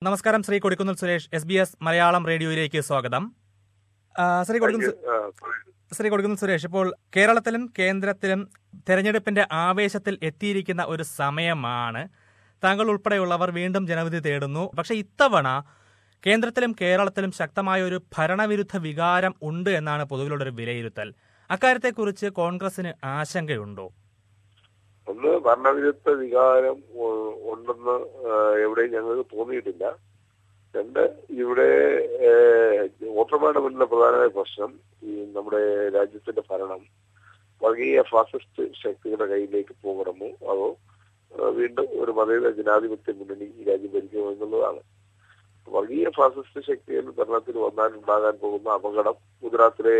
നമസ്കാരം ശ്രീ കൊടിക്കുന്നിൽ സുരേഷ്, SBS മലയാളം റേഡിയോയിലേക്ക് സ്വാഗതം. ശ്രീ കൊടിക്കുന്നിൽ സുരേഷ്, ഇപ്പോൾ കേരളത്തിലും കേന്ദ്രത്തിലും തെരഞ്ഞെടുപ്പിന്റെ ആവേശത്തിൽ എത്തിയിരിക്കുന്ന ഒരു സമയമാണ്. താങ്കൾ ഉൾപ്പെടെയുള്ളവർ വീണ്ടും ജനവിധി തേടുന്നു. പക്ഷേ ഇത്തവണ കേന്ദ്രത്തിലും കേരളത്തിലും ശക്തമായ ഒരു ഭരണവിരുദ്ധ വികാരം ഉണ്ട് എന്നാണ് പൊതുവിലുള്ളൊരു വിലയിരുത്തൽ. അക്കാര്യത്തെക്കുറിച്ച് കോൺഗ്രസിന് ആശങ്കയുണ്ടോ? ഒന്ന്, ഭരണവിരുദ്ധ വികാരം ഉണ്ടെന്ന് എവിടെയും ഞങ്ങൾക്ക് തോന്നിയിട്ടില്ല. രണ്ട്, ഇവിടെ വോട്ടർമാരുടെ മുന്നിലെ പ്രധാനമായ പ്രശ്നം ഈ നമ്മുടെ രാജ്യത്തിന്റെ ഭരണം വർഗീയ ഫാസിസ്റ്റ് ശക്തികളുടെ കയ്യിലേക്ക് പോകണമോ അതോ വീണ്ടും ഒരു മതേതര ജനാധിപത്യ മുന്നണി ഈ രാജ്യം ഭരിക്കുമോ എന്നുള്ളതാണ്. വർഗീയ ഫാസിസ്റ്റ് ശക്തികൾ ഭരണത്തിൽ വന്നാലുണ്ടാകാൻ പോകുന്ന അപകടം, ഗുജറാത്തിലെ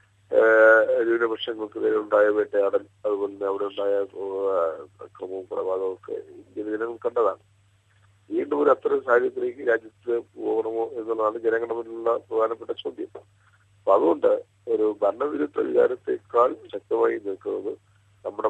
ന്യൂനപക്ഷങ്ങൾക്കെതിരെ ഉണ്ടായ വേട്ടയാടൽ, അതുപോലെ തന്നെ അവിടെ ഉണ്ടായ അക്രമവും കൊലപാതകവും ഒക്കെ ഇന്ത്യൻ ജനങ്ങൾ കണ്ടതാണ്. വീണ്ടും ഒരു അത്തരം സാഹചര്യത്തിലേക്ക് രാജ്യത്ത് പോകണമോ എന്നുള്ളതാണ് ജനങ്ങളുടെ മുന്നിലുള്ള പ്രധാനപ്പെട്ട ചോദ്യം. അപ്പൊ അതുകൊണ്ട് ഒരു ഭരണവിരുദ്ധ വികാരത്തെക്കാൾ ശക്തമായി നിൽക്കുന്നത് നമ്മുടെ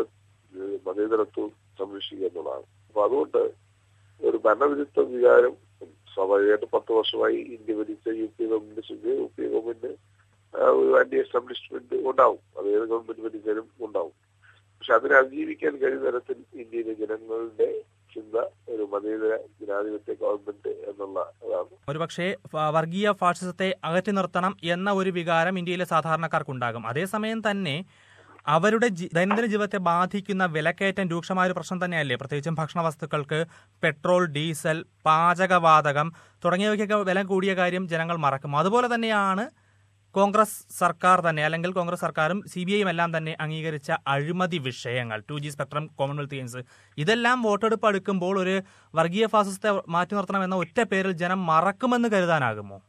മതേതരത്വം സംരക്ഷിക്കുക എന്നുള്ളതാണ്. അപ്പൊ അതുകൊണ്ട് ഒരു ഭരണവിരുദ്ധ വികാരം സ്വാഭാവികമായിട്ട് 10 വർഷമായി ഇന്ത്യ ഭരിച്ച UP ഗവൺമെന്റ് ഒരു ആന്റി എസ്റ്റാബ്ലിഷ്മെന്റ് ഉണ്ടാവും, അത് ഏത് ഗവൺമെന്റ് ഭരിച്ചാലും ഉണ്ടാവും. പക്ഷെ അതിനെ അതിജീവിക്കാൻ കഴിയുന്ന തരത്തിൽ ഇന്ത്യയിലെ ജനങ്ങളുടെ ചിന്ത ഒരു മതേതര ജനാധിപത്യ ഗവൺമെന്റ് എന്നുള്ളതാണ്. ഒരുപക്ഷെ വർഗീയ ഫാഷിസത്തെ അകറ്റി നിർത്തണം എന്ന ഒരു വികാരം ഇന്ത്യയിലെ സാധാരണക്കാർക്കുണ്ടാകും. അതേസമയം തന്നെ അവരുടെ ദൈനംദിന ജീവിതത്തെ ബാധിക്കുന്ന വിലക്കയറ്റം രൂക്ഷമായ ഒരു പ്രശ്നം തന്നെയല്ലേ? പ്രത്യേകിച്ചും ഭക്ഷണ വസ്തുക്കൾക്ക് പെട്രോൾ, ഡീസൽ, പാചകവാതകം തുടങ്ങിയവയ്ക്കൊക്കെ വില കൂടിയ കാര്യം ജനങ്ങൾ മറക്കും. അതുപോലെ തന്നെയാണ് കോൺഗ്രസ് സർക്കാർ തന്നെ, അല്ലെങ്കിൽ കോൺഗ്രസ് സർക്കാരും CBIയും എല്ലാം തന്നെ അംഗീകരിച്ച അഴിമതി വിഷയങ്ങൾ, 2G സ്പെക്ട്രം, കോമൺവെൽത്ത് ഗെയിംസ്, ഇതെല്ലാം വോട്ടെടുപ്പ് അടുക്കുമ്പോൾ ഒരു വർഗീയ ഫാസിസത്തെ മാറ്റി നിർത്തണം എന്ന ഒറ്റ പേരിൽ ജനം മറക്കുമെന്ന് കരുതാനാകുമോ?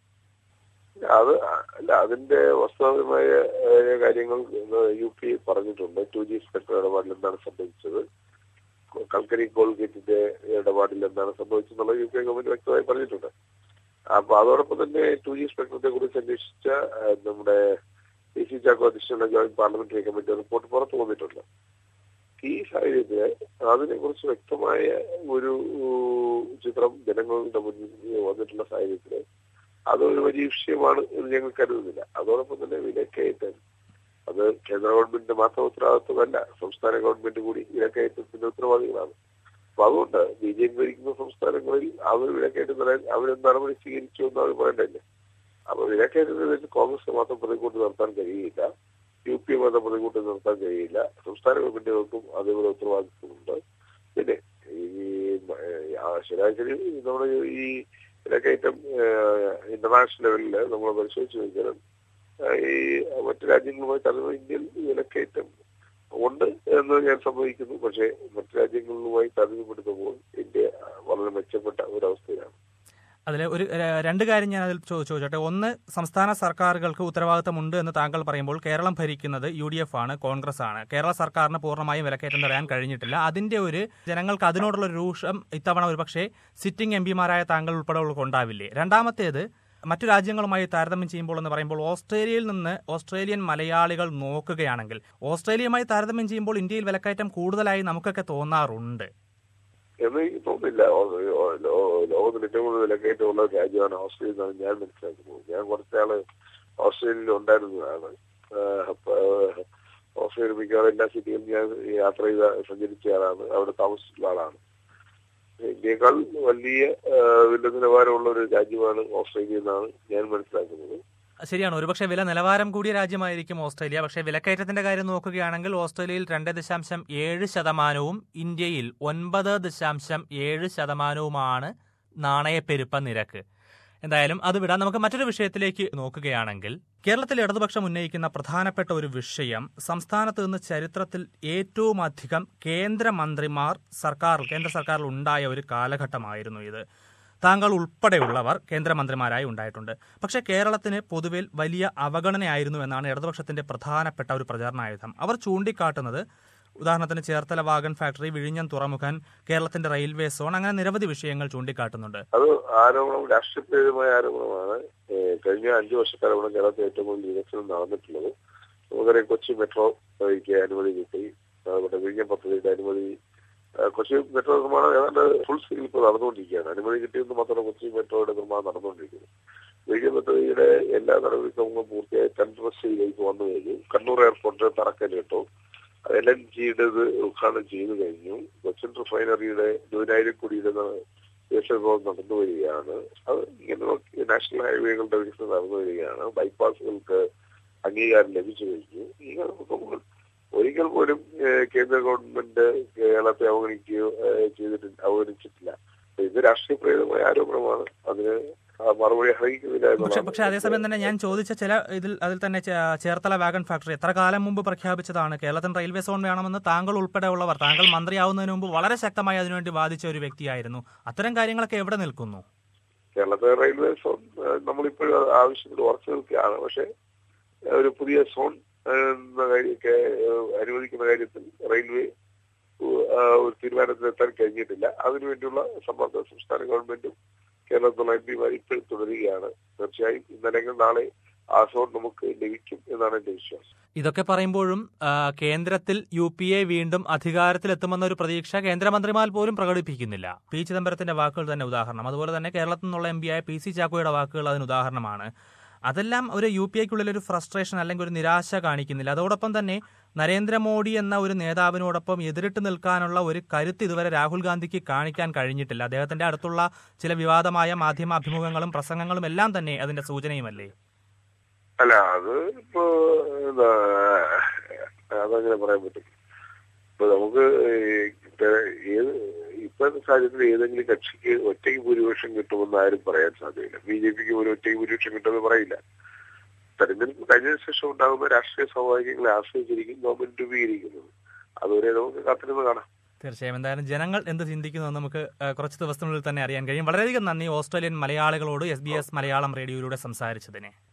അത് അല്ല, അതിന്റെ വാസ്തവമായ കാര്യങ്ങൾ UP പറഞ്ഞിട്ടുണ്ട്. 2G സ്പെക്ട്രം ഇടപാടിൽ എന്താണ് സംഭവിച്ചത്, കൽക്കരി കോൾഗേറ്റിന്റെ ഇടപാടിൽ എന്താണ് സംഭവിച്ചതെന്നുള്ള UP ഗവൺമെന്റ് വ്യക്തമായി പറഞ്ഞിട്ടുണ്ട്. അപ്പൊ അതോടൊപ്പം തന്നെ 2G സ്പെക്ട്രത്തെ കുറിച്ച് അന്വേഷിച്ച നമ്മുടെ PC ചാക്കോ അധ്യക്ഷനുള്ള ജോയിന്റ് പാർലമെന്ററി കമ്മിറ്റി റിപ്പോർട്ട് പുറത്തു വന്നിട്ടുണ്ട്. ഈ സാഹചര്യത്തില് അതിനെ കുറിച്ച് വ്യക്തമായ ഒരു ചിത്രം ജനങ്ങളുടെ മുന്നിൽ വന്നിട്ടുള്ള സാഹചര്യത്തില് അതൊരു വലിയ വിഷയമാണ് എന്ന് ഞങ്ങൾ കരുതുന്നില്ല. അതോടൊപ്പം തന്നെ വിലക്കയറ്റം, അത് കേന്ദ്ര ഗവൺമെന്റിന്റെ മാത്രം ഉത്തരവാദിത്വമല്ല, സംസ്ഥാന ഗവൺമെന്റ് കൂടി വിലക്കയറ്റത്തിന്റെ ഉത്തരവാദികളാണ്. അപ്പൊ അതുകൊണ്ട് BJP ഭരിക്കുന്ന സംസ്ഥാനങ്ങളിൽ അവർ വിലക്കയറ്റം തരാൻ അവരെന്ത് നടപടി സ്വീകരിച്ചു എന്ന് അവർ പറയണ്ടല്ലേ. അപ്പൊ വിലക്കയറ്റത്തിൽ കോൺഗ്രസ് മാത്രം പ്രതികൂട്ടി നിർത്താൻ കഴിയില്ല, UP മാത്രം പ്രതികൂട്ടി നിർത്താൻ കഴിയില്ല. സംസ്ഥാന ഗവൺമെന്റുകൾക്കും അതേപോലെ ഉത്തരവാദിത്വമുണ്ട്. പിന്നെ ഈ ശരാശരി നമ്മുടെ ഈ വിലക്കയറ്റം ഇന്റർനാഷണൽ ലെവലില് നമ്മൾ പരിശോധിച്ച് നോക്കിയാലും ഈ മറ്റു രാജ്യങ്ങളുമായി താരതമ്യം ഇന്ത്യയിൽ വിലക്കയറ്റം ഉണ്ട് എന്ന് ഞാൻ സമ്മതിക്കുന്നു. പക്ഷേ മറ്റു രാജ്യങ്ങളുമായി താരതമ്യപ്പെടുത്തുമ്പോൾ ഇന്ത്യ വളരെ മെച്ചപ്പെട്ട ഒരവസ്ഥയിലാണ്. അതിൽ ഒരു 2 കാര്യം ഞാൻ അതിൽ ചോദിച്ചോട്ടെ. ഒന്ന്, സംസ്ഥാന സർക്കാരുകൾക്ക് ഉത്തരവാദിത്തമുണ്ട് എന്ന് താങ്കൾ പറയുമ്പോൾ കേരളം ഭരിക്കുന്നത് UDF ആണ്, കോൺഗ്രസ് ആണ്. കേരള സർക്കാരിന് പൂർണ്ണമായും വിലക്കയറ്റം തടയാൻ കഴിഞ്ഞിട്ടില്ല. അതിന്റെ ഒരു ജനങ്ങൾക്ക് അതിനോടുള്ള ഒരു രൂക്ഷം ഇത്തവണ ഒരുപക്ഷെ സിറ്റിംഗ് MPമാരായ താങ്കൾ ഉൾപ്പെടെയുള്ളവർക്ക് ഉണ്ടാവില്ലേ? രണ്ടാമത്തേത്, മറ്റു രാജ്യങ്ങളുമായി താരതമ്യം ചെയ്യുമ്പോൾ എന്ന് പറയുമ്പോൾ ഓസ്ട്രേലിയയിൽ നിന്ന് ഓസ്ട്രേലിയൻ മലയാളികൾ നോക്കുകയാണെങ്കിൽ ഓസ്ട്രേലിയയുമായി താരതമ്യം ചെയ്യുമ്പോൾ ഇന്ത്യയിൽ വിലക്കയറ്റം കൂടുതലായി നമുക്കൊക്കെ തോന്നാറുണ്ട് എന്ന് എനിക്ക് തോന്നുന്നില്ല. ലോകത്തിൽ ഏറ്റവും കൂടുതൽ വിലക്കയറ്റമുള്ള രാജ്യമാണ് ഓസ്ട്രേലിയ എന്നാണ് ഞാൻ മനസ്സിലാക്കുന്നത്. ഞാൻ കുറച്ചാള് ഓസ്ട്രേലിയയിൽ ഉണ്ടായിരുന്നതാണ്. ഓസ്ട്രേലിയ മിക്കവാറും എല്ലാ സിറ്റിയിലും ഞാൻ യാത്ര സഞ്ചരിച്ച ആളാണ്, അവിടെ താമസിച്ചിട്ടുള്ള ആളാണ്. ഇന്ത്യയെക്കാൾ വലിയ വില നിലവാരമുള്ള ഒരു രാജ്യമാണ് ഓസ്ട്രേലിയ എന്നാണ് ഞാൻ മനസ്സിലാക്കുന്നത്. ശരിയാണ്, ഒരുപക്ഷെ വില നിലവാരം കൂടിയ രാജ്യമായിരിക്കും ഓസ്ട്രേലിയ. പക്ഷേ വിലക്കയറ്റത്തിന്റെ കാര്യം നോക്കുകയാണെങ്കിൽ ഓസ്ട്രേലിയയിൽ 2.7%, ഇന്ത്യയിൽ 9.7% നാണയപ്പെരുപ്പ നിരക്ക്. എന്തായാലും അത് വിടാൻ നമുക്ക് മറ്റൊരു വിഷയത്തിലേക്ക് നോക്കുകയാണെങ്കിൽ, കേരളത്തിൽ ഇടതുപക്ഷം ഉന്നയിക്കുന്ന പ്രധാനപ്പെട്ട ഒരു വിഷയം, സംസ്ഥാനത്ത് നിന്ന് ചരിത്രത്തിൽ ഏറ്റവും അധികം കേന്ദ്രമന്ത്രിമാർ കേന്ദ്ര സർക്കാരിൽ ഉണ്ടായ ഒരു കാലഘട്ടമായിരുന്നു ഇത്. താങ്കൾ ഉൾപ്പെടെയുള്ളവർ കേന്ദ്രമന്ത്രിമാരായി ഉണ്ടായിട്ടുണ്ട്. പക്ഷേ കേരളത്തിന് പൊതുവിൽ വലിയ അവഗണനയായിരുന്നു എന്നാണ് ഇടതുപക്ഷത്തിന്റെ പ്രധാനപ്പെട്ട ഒരു പ്രചാരണായുധം. അവർ ചൂണ്ടിക്കാട്ടുന്നത്, ഉദാഹരണത്തിന് ചേർത്തല വാഗൺ ഫാക്ടറി, വിഴിഞ്ഞം തുറമുഖം, കേരളത്തിന്റെ റെയിൽവേ സോൺ, അങ്ങനെ നിരവധി വിഷയങ്ങൾ ചൂണ്ടിക്കാട്ടുന്നുണ്ട്. അത് ആരോപണം, രാഷ്ട്രീയമായ ആരോപണമാണ്. കഴിഞ്ഞ 5 വർഷക്കാലമാണ് കേരളത്തിൽ ഏറ്റവും കൂടുതൽ വികസനം നടന്നിട്ടുള്ളത്. നമുക്കറിയാം, കൊച്ചി മെട്രോയ്ക്ക് അനുമതി കിട്ടി, അതുപോലെ വിഴിഞ്ഞം പദ്ധതിയുടെ അനുമതി കൊച്ചി മെട്രോ നിർമ്മാണം ഏതാണ്ട് ഫുൾ സ്കെയിൽ ഇപ്പോൾ നടന്നുകൊണ്ടിരിക്കുകയാണ്. അനുമതി കിട്ടിയെന്ന് മാത്രമേ കൊച്ചി മെട്രോയുടെ നിർമ്മാണം നടന്നുകൊണ്ടിരിക്കുന്നത്. റീജിയൻ പദ്ധതിയുടെ എല്ലാ നടപടിക്രമങ്ങളും പൂർത്തിയായി ടെൻഡർ സ്റ്റേജിലേക്ക് വന്നു കഴിഞ്ഞു. കണ്ണൂർ എയർപോർട്ടിൽ തറക്കല്ലിട്ടു. LNGയുടെ ഉദ്ഘാടനം ചെയ്തു കഴിഞ്ഞു. കൊച്ചിൻ റിഫൈനറിയുടെ 100,000 കോടിയുടെ വികസനം നടന്നു വരികയാണ്. അത് ഇങ്ങനെ നാഷണൽ ഹൈവേകളുടെ വികസനം നടന്നു വരികയാണ്. ബൈപ്പാസുകൾക്ക് അംഗീകാരം ലഭിച്ചു കഴിഞ്ഞു. ഇങ്ങനെ നോക്കുമ്പോൾ ഒരിക്കൽ പോലും കേന്ദ്ര ഗവൺമെന്റ് കേരളത്തെ അവഗണിച്ചിട്ടില്ല. ഇത് രാഷ്ട്രീയപ്രേരിതമായ ആരോപണമാണ്. അതിന് മറുപടി അർഹിക്കുന്നില്ല. പക്ഷെ അതേസമയം തന്നെ ഞാൻ ചോദിച്ച അതിൽ തന്നെ ചേർത്തല വാഗൺ ഫാക്ടറി എത്ര കാലം മുമ്പ് പ്രഖ്യാപിച്ചതാണ്. കേരളത്തിന് റെയിൽവേ സോൺ വേണമെന്ന് താങ്കൾ ഉൾപ്പെടെയുള്ളവർ, താങ്കൾ മന്ത്രിയാവുന്നതിന് മുമ്പ് വളരെ ശക്തമായി അതിനുവേണ്ടി വാദിച്ച ഒരു വ്യക്തിയായിരുന്നു. അത്തരം കാര്യങ്ങളൊക്കെ എവിടെ നിൽക്കുന്നു? കേരളത്തിലെ റെയിൽവേ സോൺ നമ്മളിപ്പോഴും ആവശ്യത്തിൽ ഉറച്ചു നിൽക്കുകയാണ്. പക്ഷെ ഒരു പുതിയ സോൺ അനുവദിക്കുന്ന കാര്യത്തിൽ റെയിൽവേ ഒരു തീരുമാനത്തിലെത്താൻ കഴിഞ്ഞിട്ടില്ല. അതിനുവേണ്ടിയുള്ള സമ്മർദ്ദം സംസ്ഥാന ഗവൺമെന്റും കേരളത്തിലുള്ള MP-മാർ ഇപ്പോഴും തുടരുകയാണ്. തീർച്ചയായും ഇന്നല്ലെങ്കിൽ നാളെ ആ സോൺ നമുക്ക് ലഭിക്കും എന്നാണ് എന്റെ വിശ്വാസം. ഇതൊക്കെ പറയുമ്പോഴും കേന്ദ്രത്തിൽ UPA വീണ്ടും അധികാരത്തിലെത്തുമെന്നൊരു പ്രതീക്ഷ കേന്ദ്രമന്ത്രിമാർ പോലും പ്രകടിപ്പിക്കുന്നില്ല. പി ചിദംബരത്തിന്റെ വാക്കുകൾ തന്നെ ഉദാഹരണം. അതുപോലെ തന്നെ കേരളത്തിൽ നിന്നുള്ള MP-ആയ PC ചാക്കോയുടെ വാക്കുകൾ അതിന് ഉദാഹരണമാണ്. അതെല്ലാം ഒരു UPAയ്ക്കുള്ളിൽ ഒരു ഫ്രസ്ട്രേഷൻ അല്ലെങ്കിൽ ഒരു നിരാശ കാണിക്കുന്നില്ല. അതോടൊപ്പം തന്നെ നരേന്ദ്രമോദി എന്ന ഒരു നേതാവിനോടൊപ്പം എതിരിട്ട് നിൽക്കാനുള്ള ഒരു കരുത്ത് ഇതുവരെ രാഹുൽ ഗാന്ധിക്ക് കാണിക്കാൻ കഴിഞ്ഞിട്ടില്ല. അദ്ദേഹത്തിന്റെ അടുത്തുള്ള ചില വിവാദമായ മാധ്യമ അഭിമുഖങ്ങളും പ്രസംഗങ്ങളും എല്ലാം തന്നെ അതിന്റെ സൂചനയുമല്ലേ? അല്ല, അത് ഇപ്പോ അതങ്ങനെ പറയാൻ പറ്റും. ഇപ്പൊ നമുക്ക് ഇപ്പോഴത്തെ സാഹചര്യത്തിൽ ഏതെങ്കിലും കക്ഷിക്ക് ഒറ്റയ്ക്ക് ഭൂരിപക്ഷം കിട്ടുമെന്ന് ആരും പറയാൻ സാധ്യതയില്ല. BJPക്ക് ഒരു ഒറ്റയ്ക്ക് ഭൂരിപക്ഷം കിട്ടുമെന്ന് പറയില്ല. തെരഞ്ഞെടുപ്പ് കഴിഞ്ഞതിന് ശേഷം ഉണ്ടാകുന്ന രാഷ്ട്രീയ സ്വാഭാവികങ്ങളെ ആശ്രയിച്ചിരിക്കും ഗവൺമെന്റ് രൂപീകരിക്കുന്നത്. അതുവരെ നമുക്ക് കാത്തിരുന്ന് കാണാം. തീർച്ചയായും. എന്തായാലും ജനങ്ങൾ എന്ത് ചിന്തിക്കുന്നു നമുക്ക് കുറച്ച് ദിവസത്തിനുള്ളിൽ തന്നെ അറിയാൻ കഴിയും. വളരെയധികം നന്ദി ഓസ്ട്രേലിയൻ മലയാളികളോട് SBS മലയാളം റേഡിയോയിലൂടെ സംസാരിച്ചതിന്.